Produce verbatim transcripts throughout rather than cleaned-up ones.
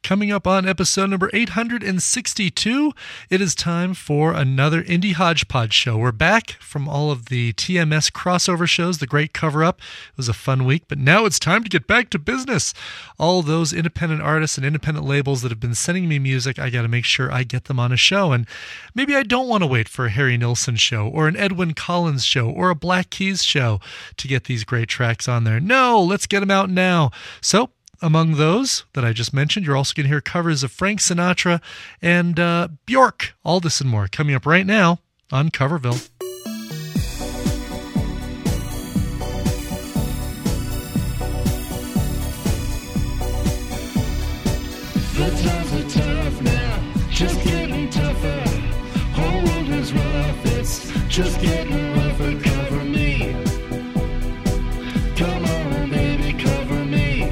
Coming up on episode number eight hundred sixty-two, it is time for another Indie Hodgepodge show. We're back from all of the T M S crossover shows, the Great Cover-Up. It was a fun week, but now it's time to get back to business. All those independent artists and independent labels that have been sending me music, I got to make sure I get them on a show. And maybe I don't want to wait for a Harry Nilsson show or an Edwin Collins show or a Black Keys show to get these great tracks on there. No, let's get them out now. So, among those that I just mentioned, you're also going to hear covers of Frank Sinatra and uh, Bjork. All this and more coming up right now on Coverville. The times are tough now, just getting tougher. Whole world is rough, it's just getting rougher. Cover me. Come on, baby, cover me.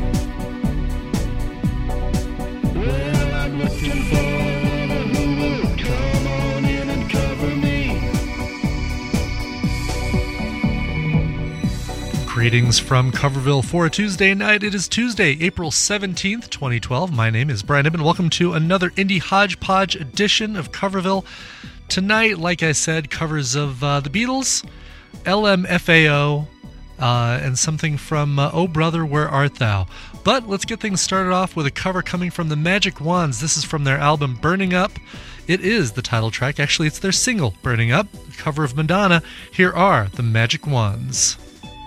Well, I'm looking for a who will come on in and cover me. Greetings from Coverville for a Tuesday night. It is Tuesday, April seventeenth, twenty twelve. My name is Brian Ibben. Welcome to another Indie Hodgepodge edition of Coverville. Tonight, like I said, covers of uh, the Beatles, L M F A O, uh, and something from uh, Oh Brother, Where Art Thou? But let's get things started off with a cover coming from the Magic Wands. This is from their album Burning Up. It is the title track. Actually, it's their single, Burning Up, a cover of Madonna. Here are the Magic Wands.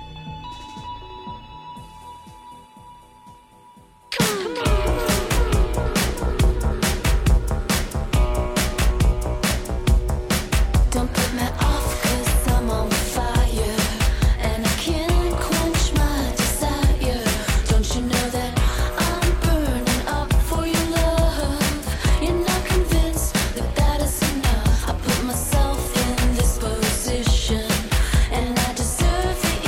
Don't put me off 'cause I'm on fire and I can't quench my desire. Don't you know that I'm burning up for your love? You're not convinced that that is enough. I put myself in this position and I deserve the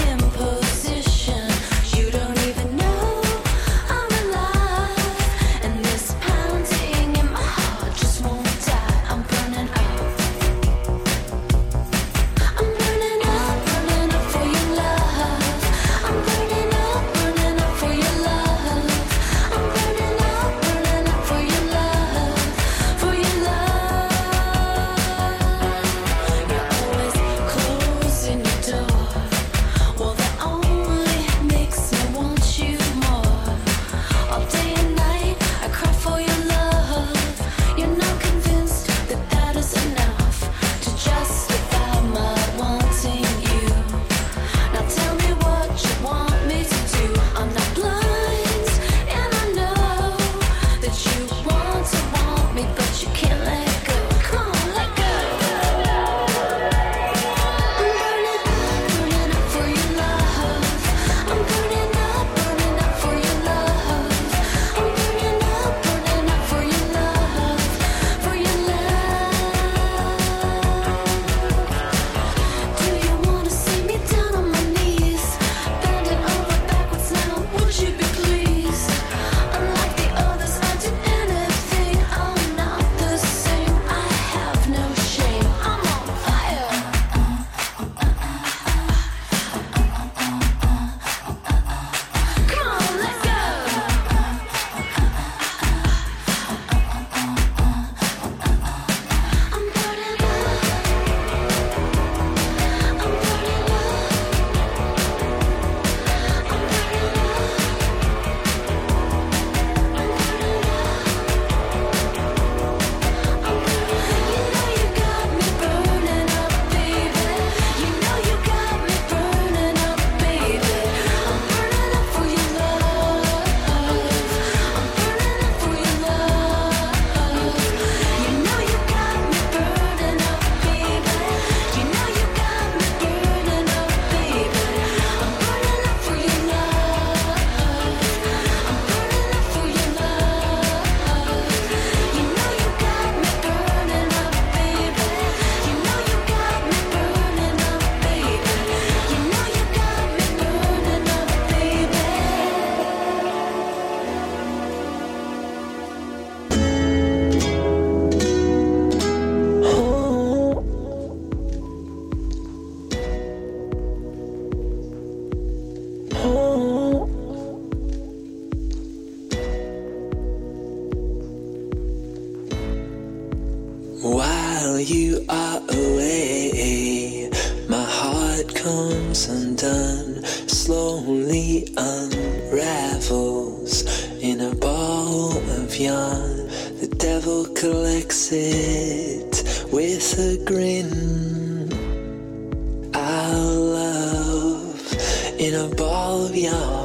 you are away, my heart comes undone, slowly unravels in a ball of yarn. The devil collects it with a grin. Our love in a ball of yarn.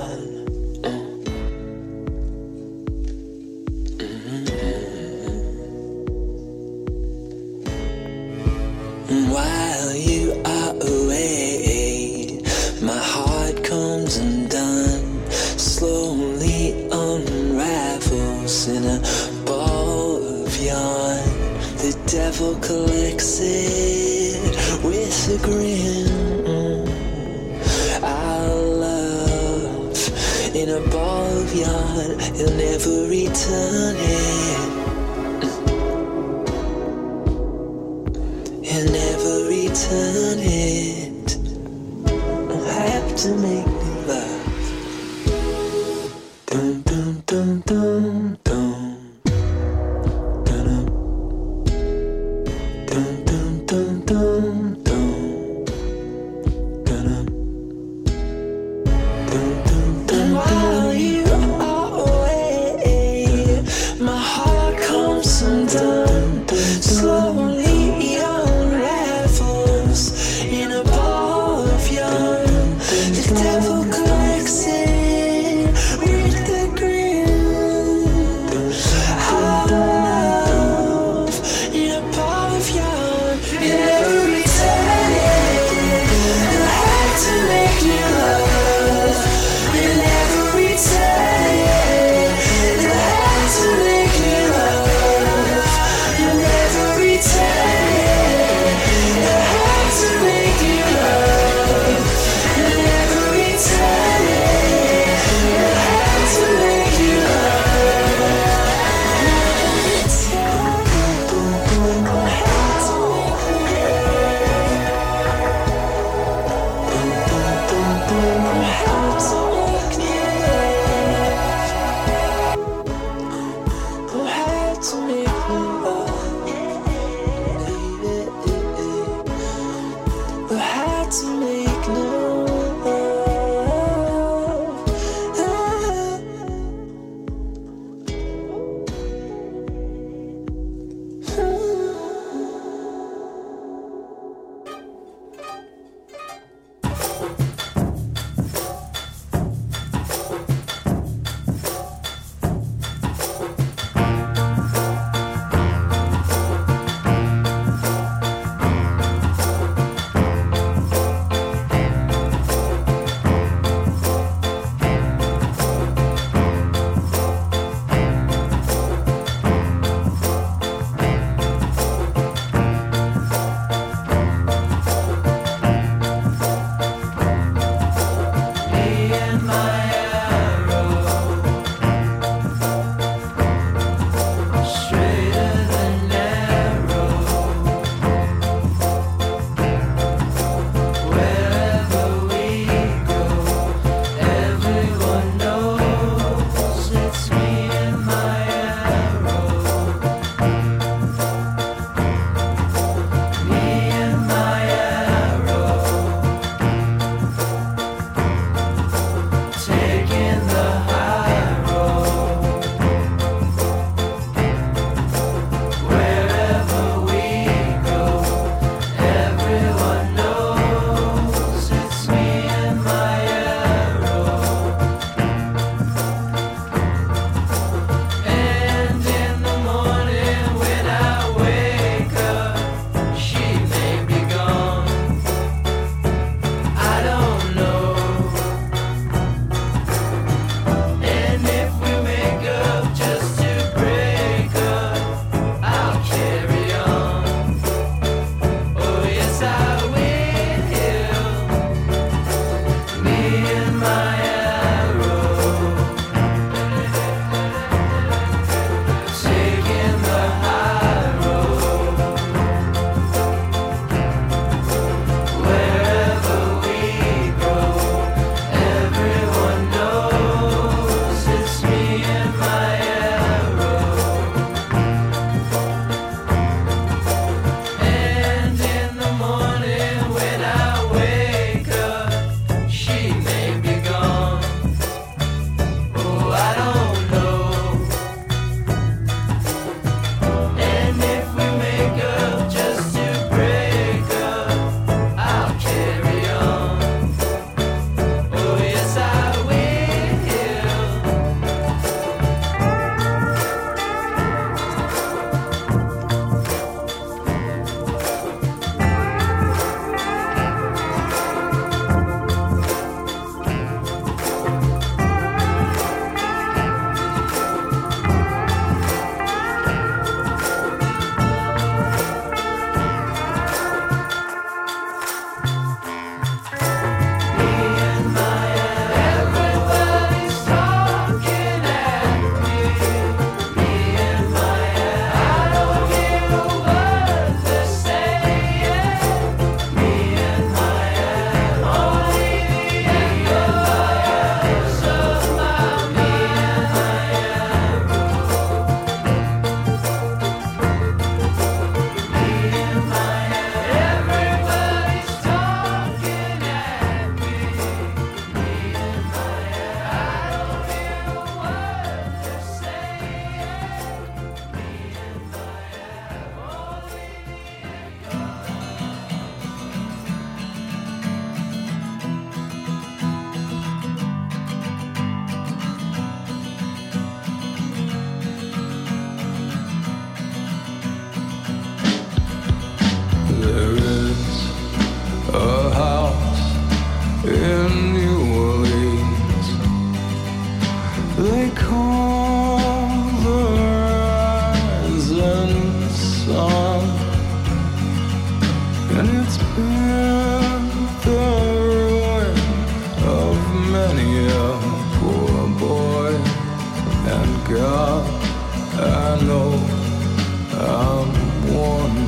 While you are away, my heart comes undone, slowly unravels in a ball of yarn. The devil collects it with a grin. Our love in a ball of yarn, he'll never return it. He'll never return it. I'll have to make new love. Dum dum dum dum dum. Dum dum dum dum dum dum. Dum dum dum dum. While you are away, my heart comes undone, slowly. In a ball of yarn, the devil collects it with a grin. Our love in a ball of yarn, you never return it. You'll have to make new love. You never return it. You'll have to make new love. You never I know I'm one.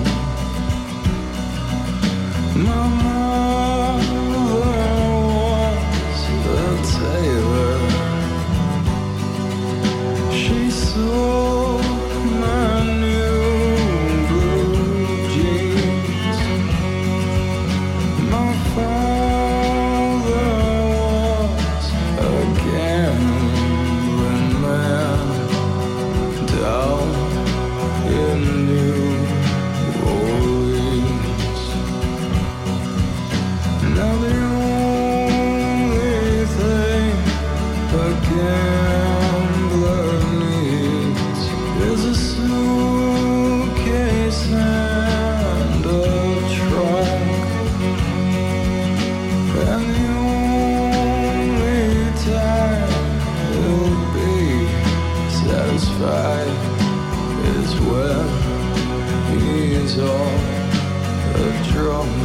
My mother was a tailor. She sewed my new blue jeans. My father was a gambling man down in New Orleans. Now the only thing a gambler needs is a suitcase and a trunk. And the only time he'll be satisfied is when he's on a drunk.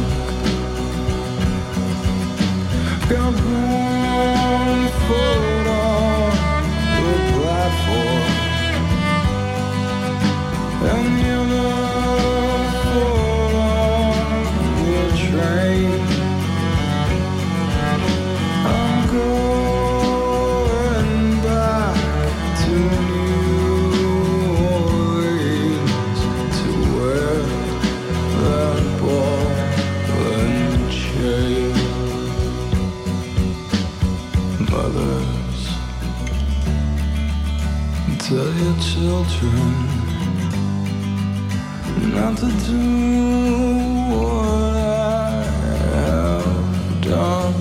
Got one foot on the platform and the other foot on the train. I'm going back to New Orleans to wear that ball and chain. Mothers, tell your children not to do what I have done.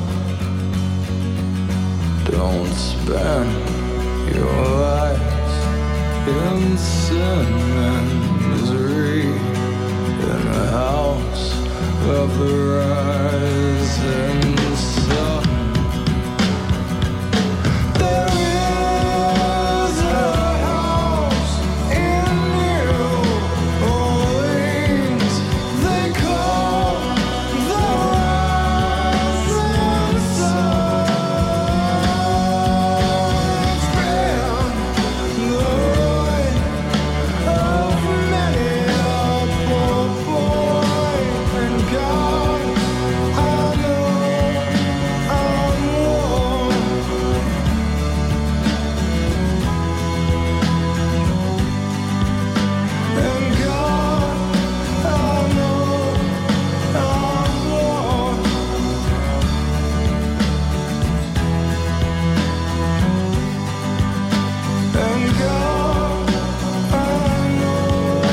Don't spend your lives in sin and misery in the house of the rising sun. There is a house in New Orleans they call the Rising Sun. It's been the ruin of many a poor boy and God. I know I'm one. And God, I know I'm one. And God, I know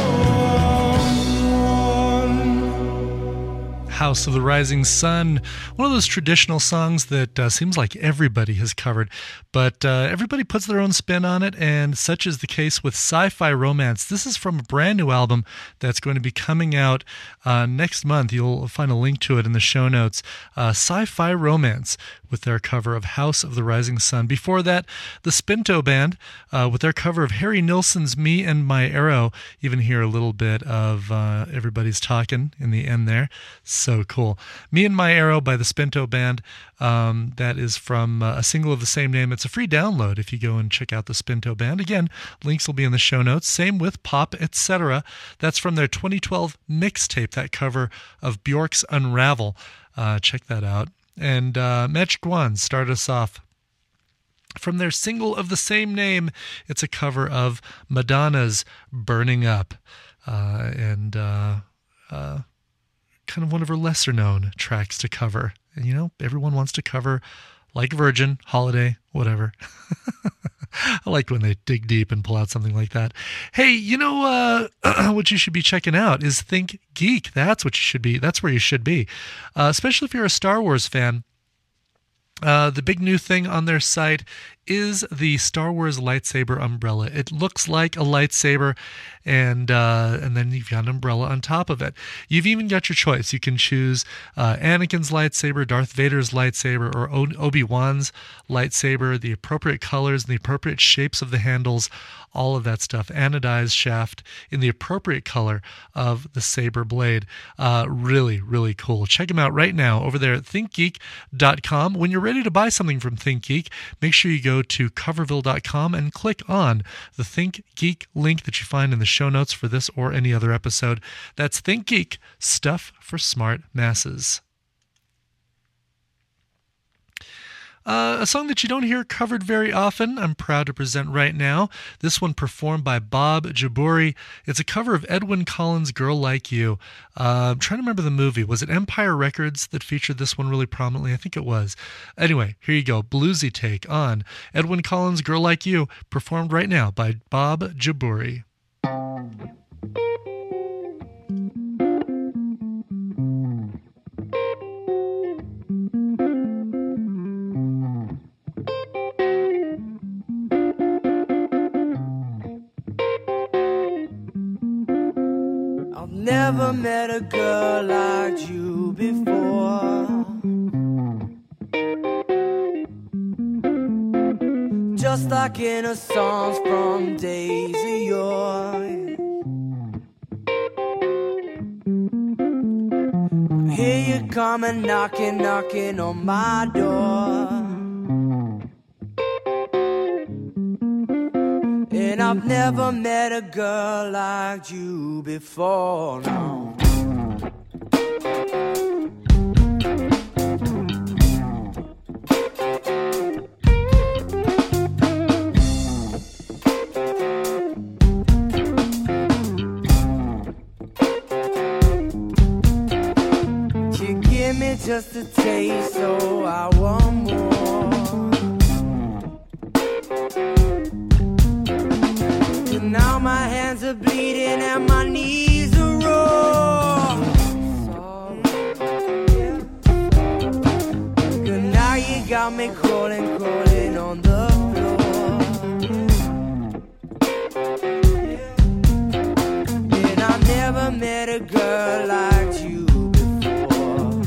I'm one. House of the Rising Sun, one of those traditional songs that uh, seems like everybody has covered, but uh, everybody puts their own spin on it, and such is the case with Sci-Fi Romance. This is from a brand new album that's going to be coming out uh, next month. You'll find a link to it in the show notes. Uh, Sci-Fi Romance with their cover of House of the Rising Sun. Before that, the Spinto Band uh, with their cover of Harry Nilsson's Me and My Arrow. Even hear a little bit of uh, Everybody's Talking in the end there. So cool. Me and My Arrow by the Spinto Band. Um, that is from uh, a single of the same name. It's a free download if you go and check out the Spinto Band. Again, links will be in the show notes. Same with Pop Etc. That's from their twenty twelve mixtape, that cover of Bjork's Unravel. Uh, check that out. And uh, Magic Wands start us off. From their single of the same name, it's a cover of Madonna's Burning Up. Uh, and uh, uh, kind of one of her lesser-known tracks to cover. And, you know, everyone wants to cover like Virgin, Holiday, whatever. I like when they dig deep and pull out something like that. Hey, you know uh, what you should be checking out is Think Geek. That's what you should be. That's where you should be, uh, especially if you're a Star Wars fan. Uh, the big new thing on their site is the Star Wars lightsaber umbrella. It looks like a lightsaber, and uh, and then you've got an umbrella on top of it. You've even got your choice. You can choose uh, Anakin's lightsaber, Darth Vader's lightsaber, or o- Obi-Wan's lightsaber, the appropriate colors and the appropriate shapes of the handles, all of that stuff. Anodized shaft in the appropriate color of the saber blade. Uh, really, really cool. Check them out right now over there at think geek dot com. When you're ready to buy something from ThinkGeek, make sure you go go to coverville dot com and click on the Think Geek link that you find in the show notes for this or any other episode. That's Think Geek, stuff for smart masses. Uh, a song that you don't hear covered very often, I'm proud to present right now. This one performed by Bob Jabouri. It's a cover of Edwyn Collins' Girl Like You. Uh, I'm trying to remember the movie. Was it Empire Records that featured this one really prominently? I think it was. Anyway, here you go. Bluesy take on Edwyn Collins' Girl Like You, performed right now by Bob Jabouri. Never met a girl like you before. Just like in a songs from days of yore. Here you come and knocking, knocking on my door. And I've never met a girl like you before, no. You give me just a taste, so I want more. Now my hands are bleeding and my knees are raw. Good, now you got me crawling, crawling on the floor. And I never met a girl like you before.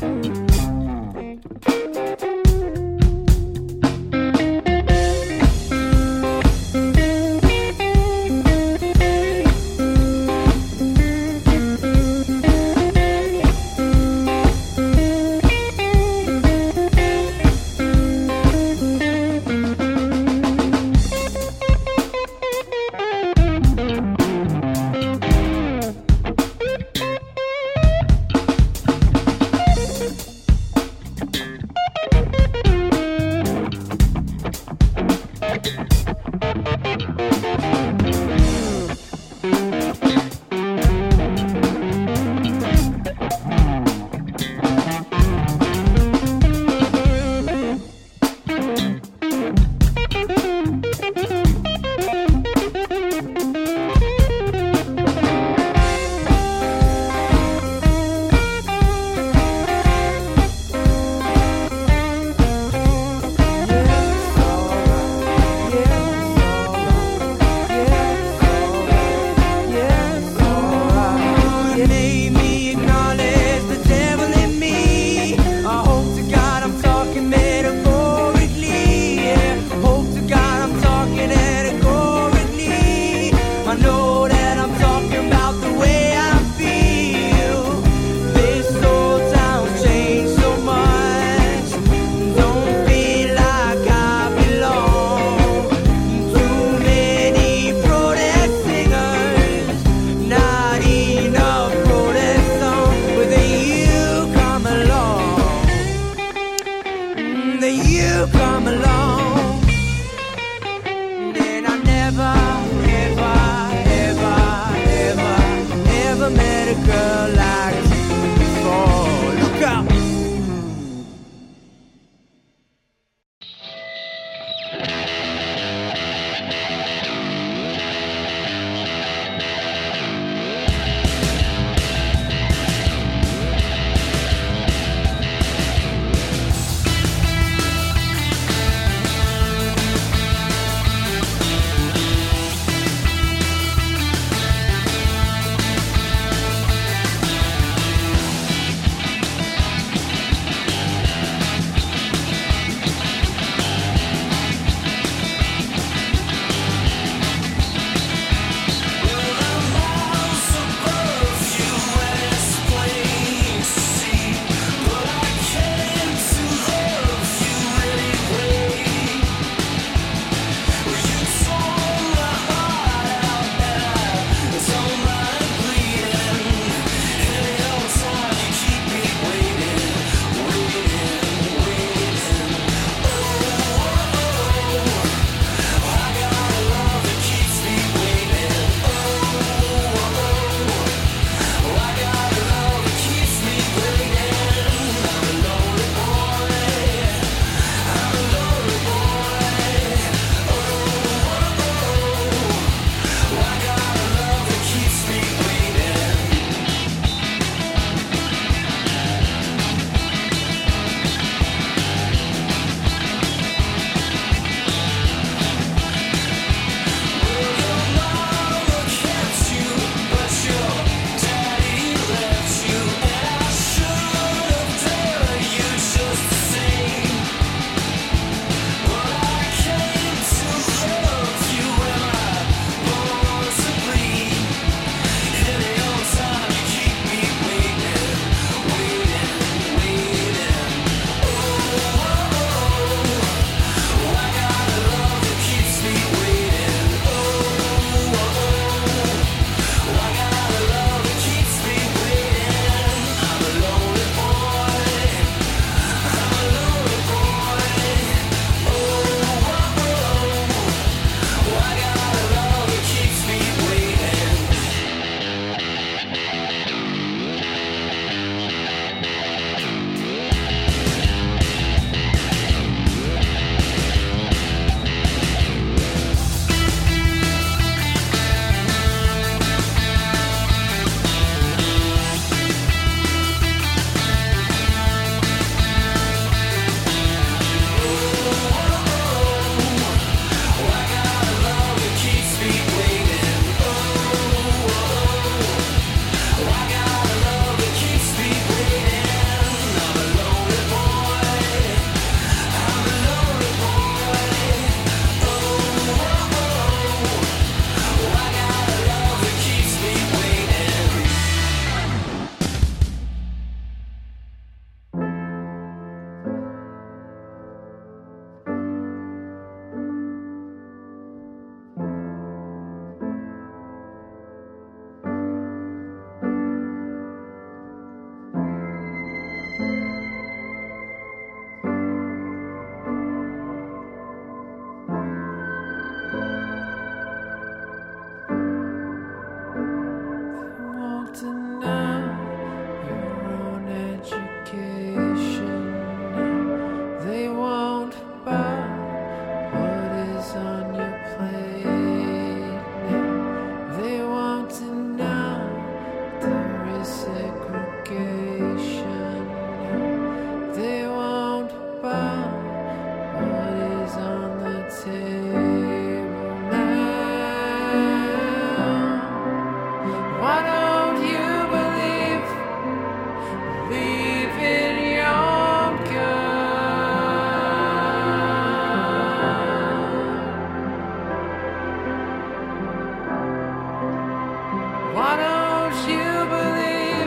Why don't you believe,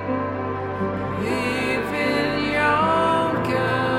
believe in your God?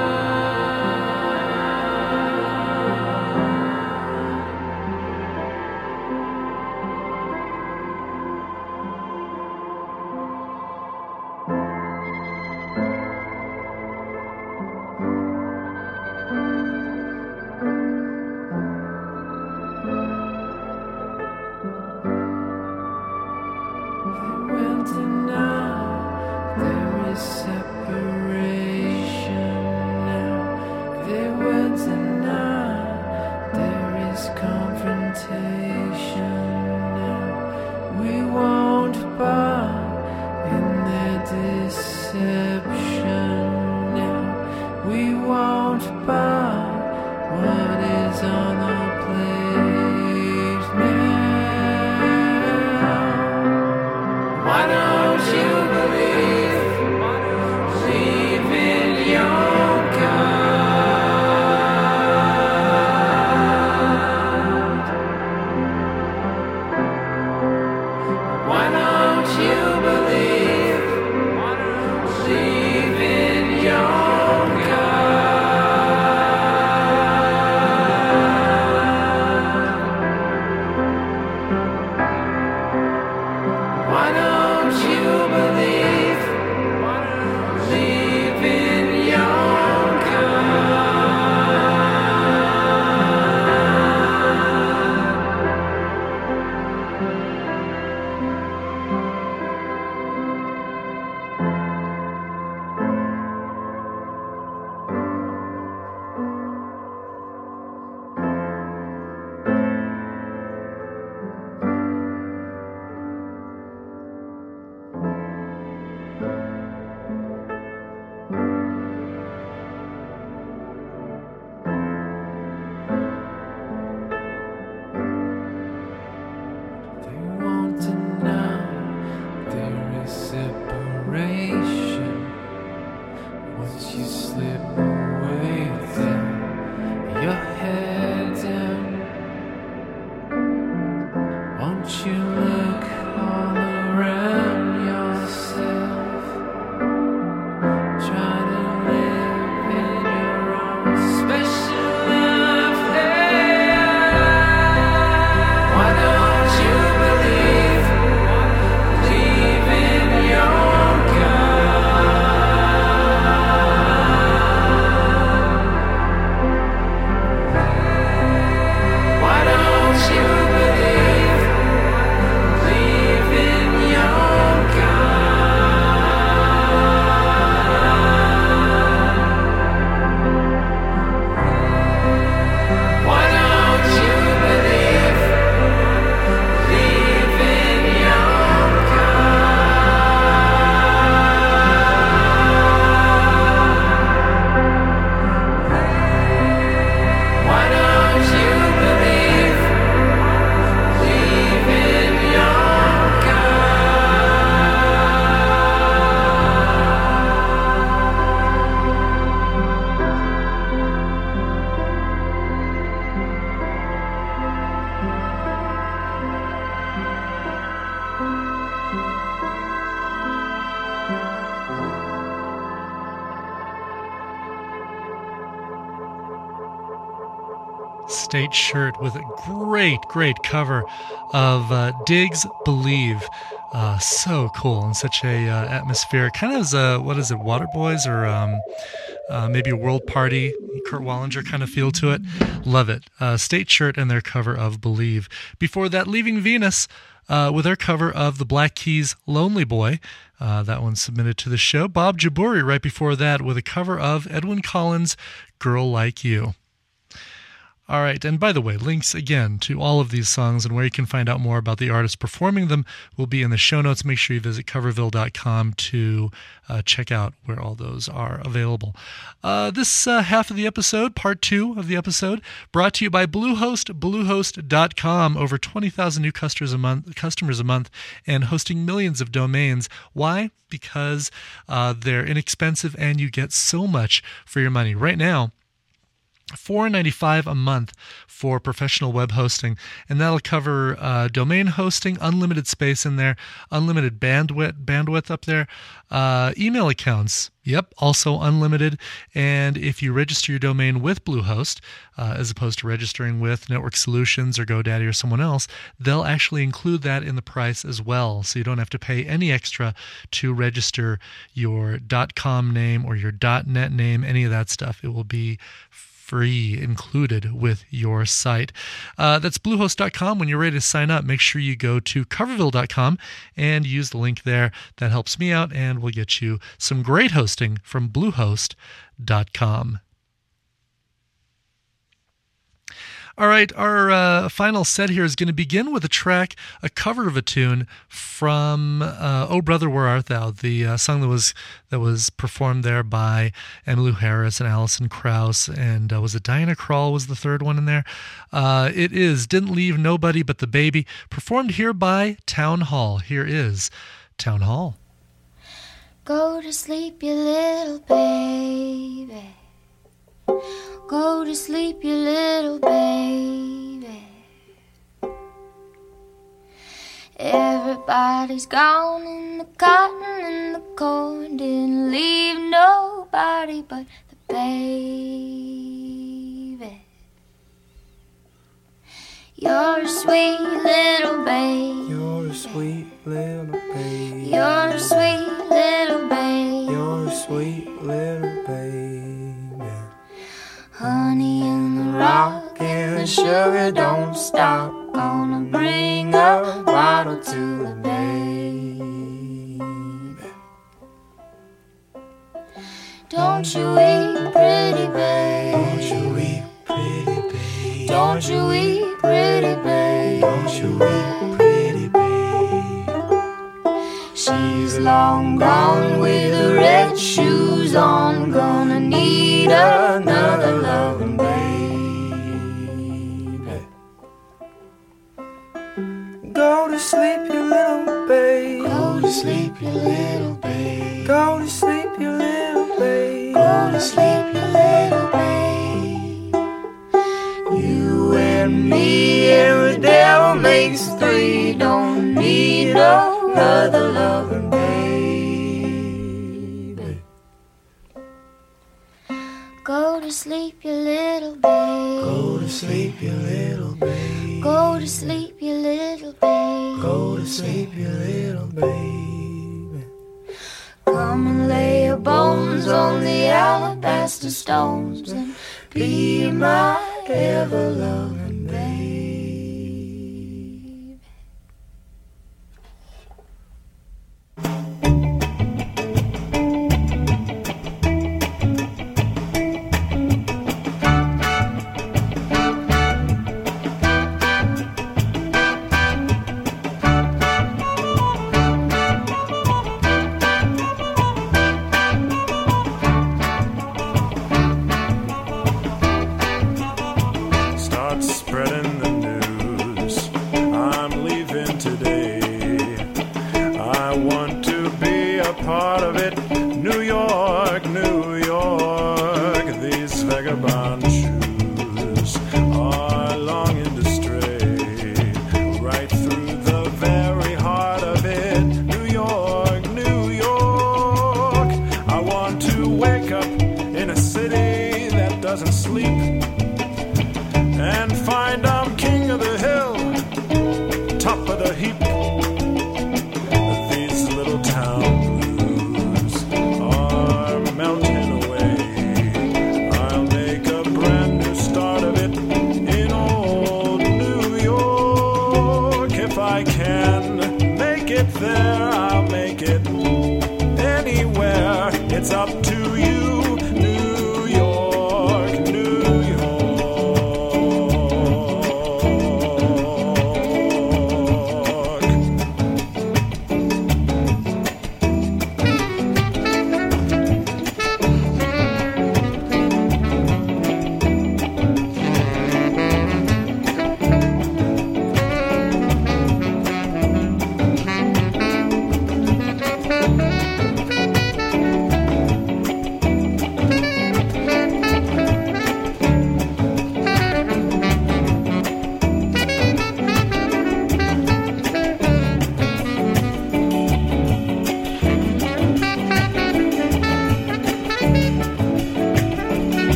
There is separation now. They will deny there is confrontation now. We won't bow in their deception now. We won't bow. What is on the plate now? Why don't you believe, believe in your God? Why don't you believe, believe in your God? Why don't you believe, believe in your They won't deny there is separation. Once you slip away, then your head down. Won't you look all around yourself? Try to live in your own special affair. Why don't you believe, believe in your God? Why don't you believe, believe in your God? Why don't you believe, believe in your God? Why don't you believe, believe in your State Shirt with a great, great cover of uh, Diggs' Believe. Uh, so cool and such a uh, atmosphere. Kind of as a, what is it, Waterboys or um, uh, maybe a World Party, Kurt Wallinger kind of feel to it. Love it. Uh, State Shirt and their cover of Believe. Before that, Leaving Venus uh, with their cover of the Black Keys' Lonely Boy. Uh, that one submitted to the show. Bob Jaburi right before that with a cover of Edwyn Collins' Girl Like You. All right, and by the way, links again to all of these songs and where you can find out more about the artists performing them will be in the show notes. Make sure you visit coverville dot com to uh, check out where all those are available. Uh, this uh, half of the episode, part two of the episode, brought to you by Bluehost, bluehost dot com. Over twenty thousand new customers a month, customers a month, and hosting millions of domains. Why? Because uh, they're inexpensive and you get so much for your money. Right now, four dollars and ninety-five cents a month for professional web hosting, and that'll cover uh, domain hosting, unlimited space in there, unlimited bandwidth bandwidth up there, uh, email accounts, yep, also unlimited. And if you register your domain with Bluehost, uh, as opposed to registering with Network Solutions or GoDaddy or someone else, they'll actually include that in the price as well, so you don't have to pay any extra to register your .com name or your .net name, any of that stuff. It will be free, included with your site. Uh, that's Bluehost dot com. When you're ready to sign up, make sure you go to Coverville dot com and use the link there. That helps me out and will get you some great hosting from Bluehost dot com. All right, our uh, final set here is going to begin with a track, a cover of a tune from uh, "Oh Brother, Where Art Thou," the uh, song that was that was performed there by Emmylou Harris and Alison Krauss, and uh, was it Diana Krall was the third one in there? Uh, it is "Didn't Leave Nobody But the Baby," performed here by Town Hall. Here is Town Hall. Go to sleep, you little baby. Go to sleep, you little baby. Everybody's gone in the cotton and the corn. Didn't leave nobody but the baby. You're a sweet little babe. You're a sweet little babe. You're a sweet little babe. You're a sweet little babe. Honey in the rock and the sugar don't stop. Gonna bring a bottle to the baby. Don't you weep, pretty babe. Don't you weep, pretty babe. Don't you weep, pretty babe. Don't you weep, pretty babe. She's long gone with the red shoes on. Gonna need another loving baby. Go to sleep, you little babe. Go to sleep, you little babe. Go to sleep, you little babe. Go to sleep, you little babe. You and me and the devil makes three. Don't need no other loving baby. Go to sleep, you little babe. Go to sleep, you little babe. Go to sleep, you little babe. Go to sleep, you little babe. Come and lay your bones on the alabaster stones and be my ever-loving babe.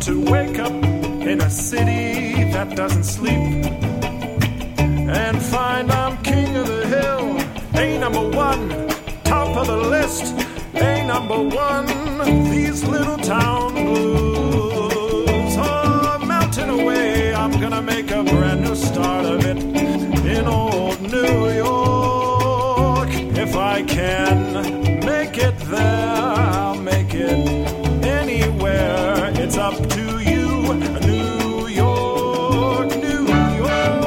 to wake up in a city that doesn't sleep and find I'm king of the hill, a number one, top of the list, a number one. These little town blues are melting away. I'm gonna make a brand new start of it in old New York. If I can make it there, I'll make it anywhere. It's up to you, New York, New York.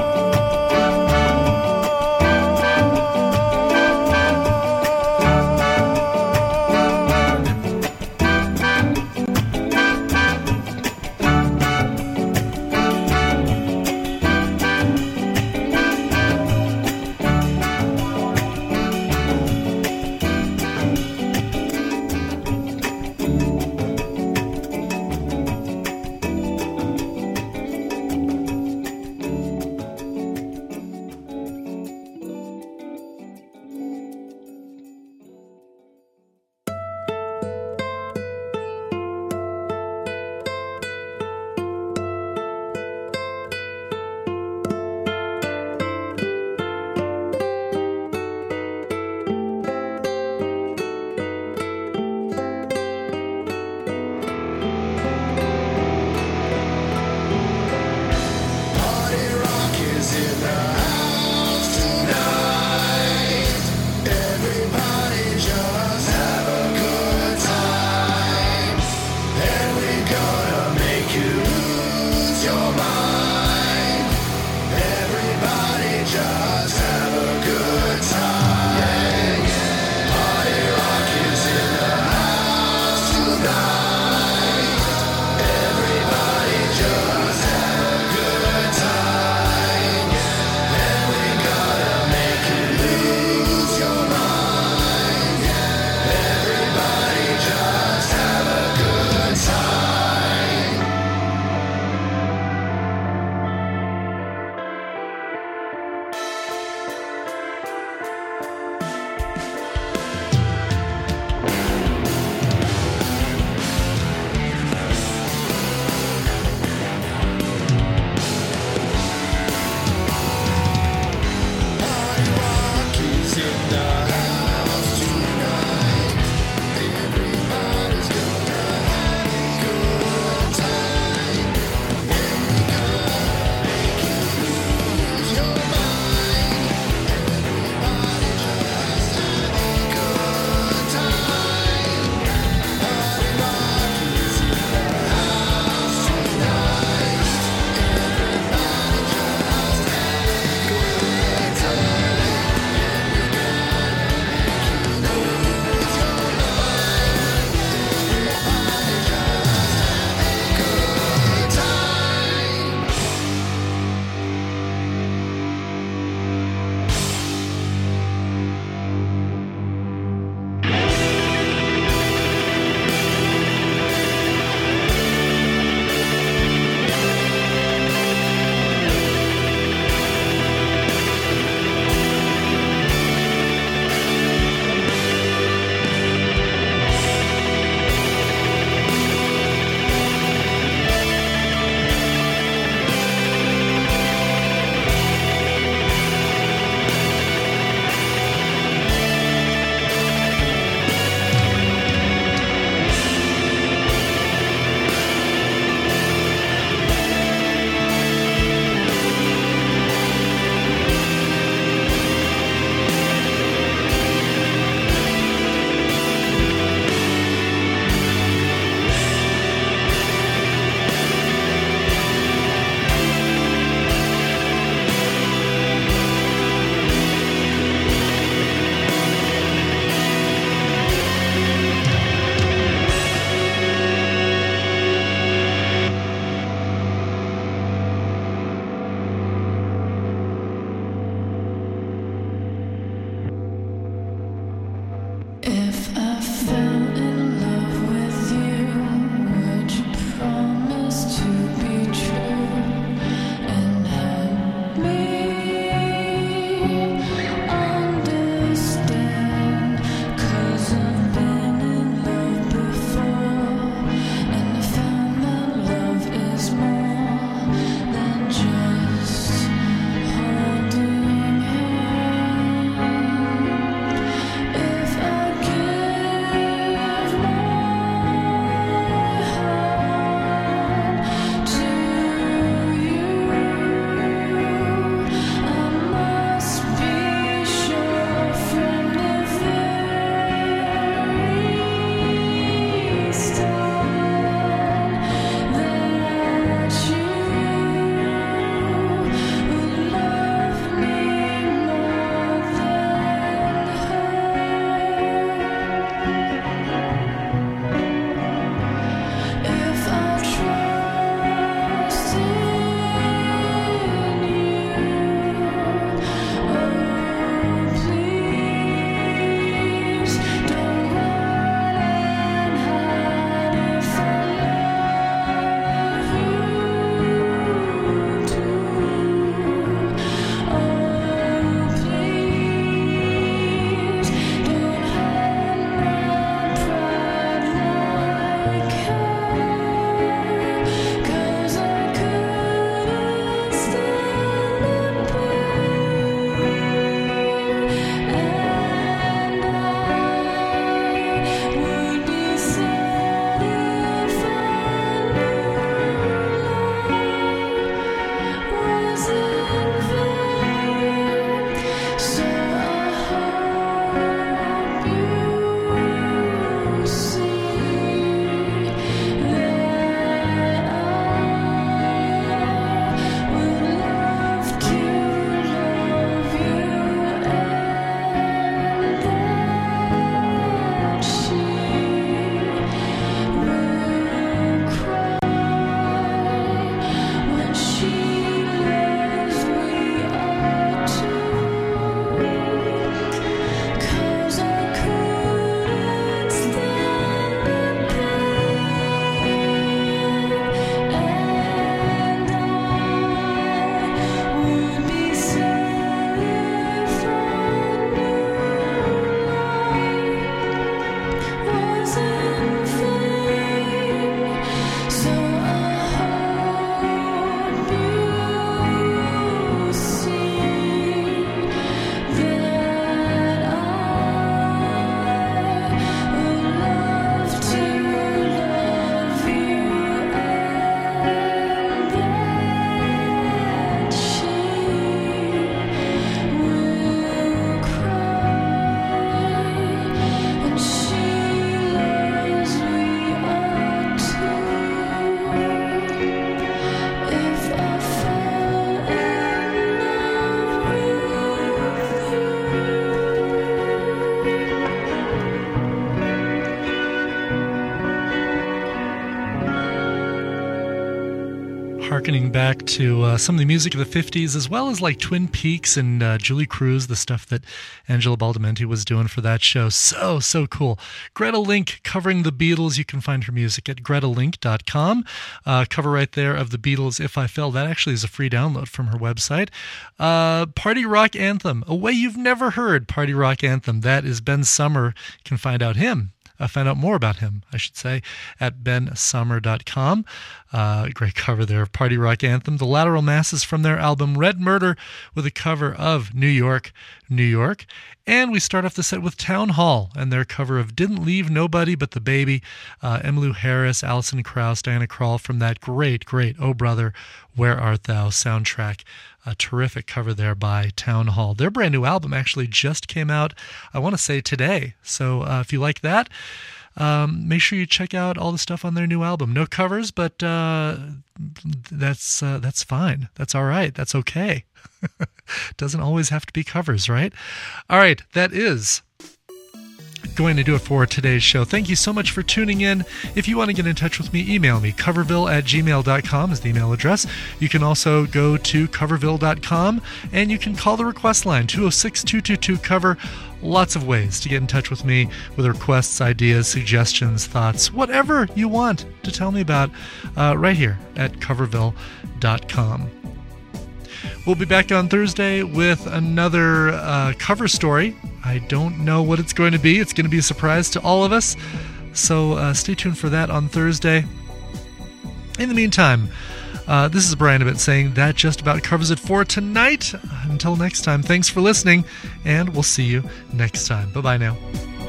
harkening back to uh, some of the music of the fifties, as well as like Twin Peaks and uh, Julie Cruz, the stuff that Angela Baldamenti was doing for that show. So, so cool. Greta Link covering the Beatles. You can find her music at greta link dot com. Uh, cover right there of the Beatles, If I Fell. That actually is a free download from her website. Uh, Party Rock Anthem, a way you've never heard. Party Rock Anthem. That is Ben Summer. You can find out him. Uh, find out more about him, I should say, at ben summer dot com. Uh, great cover there of Party Rock Anthem. The Lateral Masses from their album Red Murder with a cover of New York, New York. And we start off the set with Town Hall and their cover of Didn't Leave Nobody But the Baby. Uh, Emmylou Harris, Alison Krauss, Diana Krall from that great, great Oh Brother, Where Art Thou soundtrack. A terrific cover there by Town Hall. Their brand new album actually just came out, I want to say today. So uh, if you like that, um, make sure you check out all the stuff on their new album. No covers, but uh, that's uh, that's fine. That's all right. That's okay. Doesn't always have to be covers, right? All right, that is going to do it for today's show. Thank you so much for tuning in. If you want to get in touch with me, email me. coverville at gmail dot com is the email address. You can also go to coverville dot com and you can call the request line, two oh six, two two two, cover. Lots of ways to get in touch with me with requests, ideas, suggestions, thoughts, whatever you want to tell me about, uh, right here at coverville dot com. We'll be back on Thursday with another uh, cover story. I don't know what it's going to be. It's going to be a surprise to all of us. So uh, stay tuned for that on Thursday. In the meantime, uh, this is Brian Ibbott saying that just about covers it for tonight. Until next time, thanks for listening, and we'll see you next time. Bye-bye now.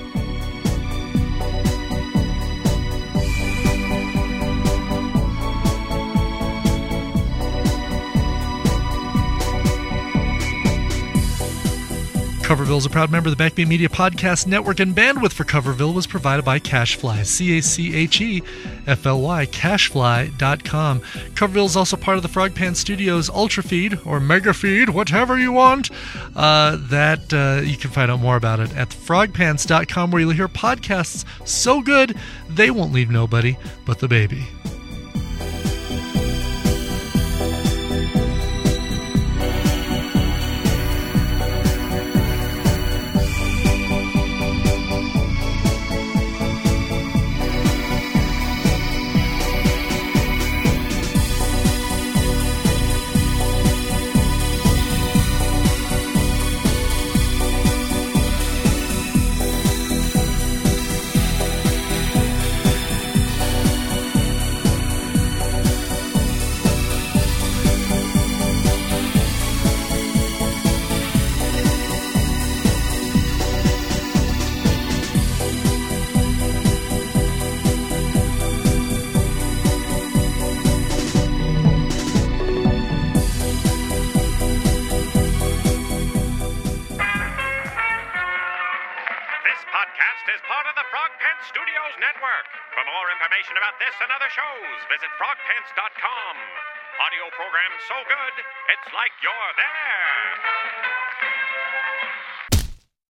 Coverville is a proud member of the Backbeat Media Podcast Network, and bandwidth for Coverville was provided by CacheFly, C A C H E F L Y, cachefly dot com. Coverville is also part of the Frog Pants Studios Ultra Feed, or Mega Feed, whatever you want. Uh, that uh, you can find out more about it at frog pants dot com, where you'll hear podcasts so good they won't leave nobody but the baby. Visit frog pants dot com. Audio program so good, it's like you're there.